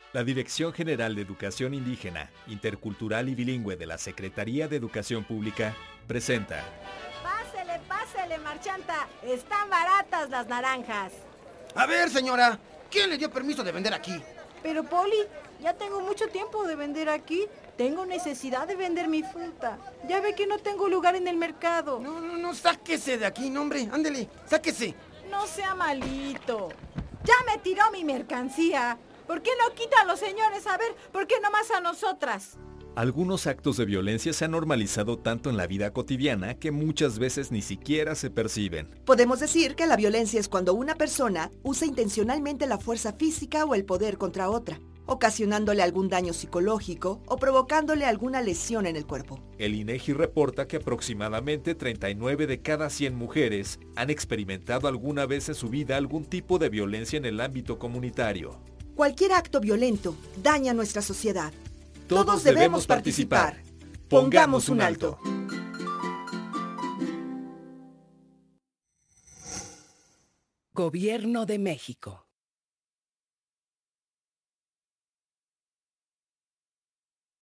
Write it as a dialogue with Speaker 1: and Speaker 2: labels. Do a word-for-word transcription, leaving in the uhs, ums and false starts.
Speaker 1: La Dirección General de Educación Indígena, Intercultural y Bilingüe de la Secretaría de Educación Pública presenta...
Speaker 2: Pásele, pásele, marchanta. Están baratas las naranjas.
Speaker 3: A ver, señora, ¿quién le dio permiso de vender aquí?
Speaker 2: Pero, Poli, ya tengo mucho tiempo de vender aquí. Tengo necesidad de vender mi fruta. Ya ve que no tengo lugar en el mercado.
Speaker 3: No, no, no, sáquese de aquí, no, hombre, ándele, sáquese.
Speaker 2: No sea malito. Ya me tiró mi mercancía. ¿Por qué no quita a los señores? A ver, ¿por qué nomás a nosotras?
Speaker 1: Algunos actos de violencia se han normalizado tanto en la vida cotidiana que muchas veces ni siquiera se perciben.
Speaker 4: Podemos decir que la violencia es cuando una persona usa intencionalmente la fuerza física o el poder contra otra, ocasionándole algún daño psicológico o provocándole alguna lesión en el cuerpo.
Speaker 1: El INEGI reporta que aproximadamente treinta y nueve de cada cien mujeres han experimentado alguna vez en su vida algún tipo de violencia en el ámbito comunitario.
Speaker 4: Cualquier acto violento daña a nuestra sociedad.
Speaker 1: Todos, Todos debemos, debemos participar. participar. Pongamos un alto.
Speaker 5: Gobierno de México.